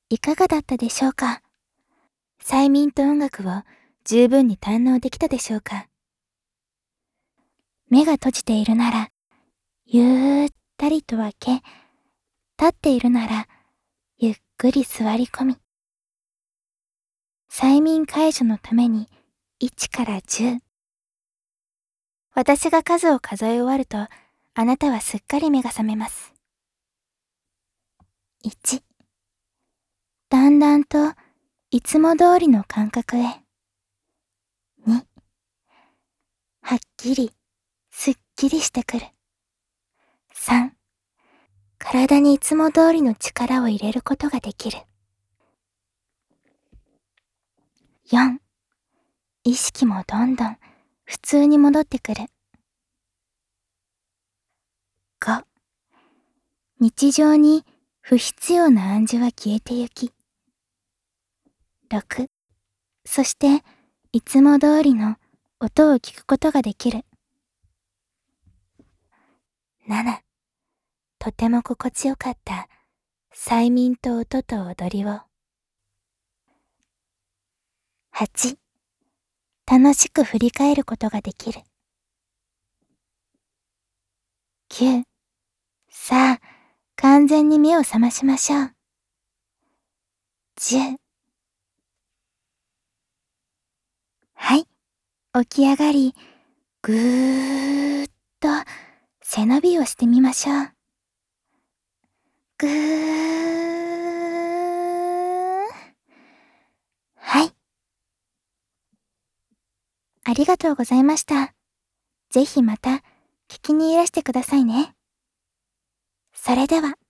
いかがだったでしょうか？催眠と音楽を十分に堪能できたでしょうか？目が閉じているなら、ゆったりと開け、立っているなら、ゆっくり座り込み、催眠解除のために1から10。私が数を数え終わると、あなたはすっかり目が覚めます。1、だんだんといつも通りの感覚へ。2、はっきり、すっきりしてくる。3、体にいつも通りの力を入れることができる。4、意識もどんどん普通に戻ってくる。5、日常に不必要な暗示は消えてゆき。6、そしていつも通りの音を聞くことができる。7、とても心地よかった催眠と音と踊りを。8、楽しく振り返ることができる。9、さあ、完全に目を覚ましましょう。10、はい、起き上がり、ぐーっと背伸びをしてみましょう。ぐー。はい。ありがとうございました。ぜひまた聞きにいらしてくださいね。それでは。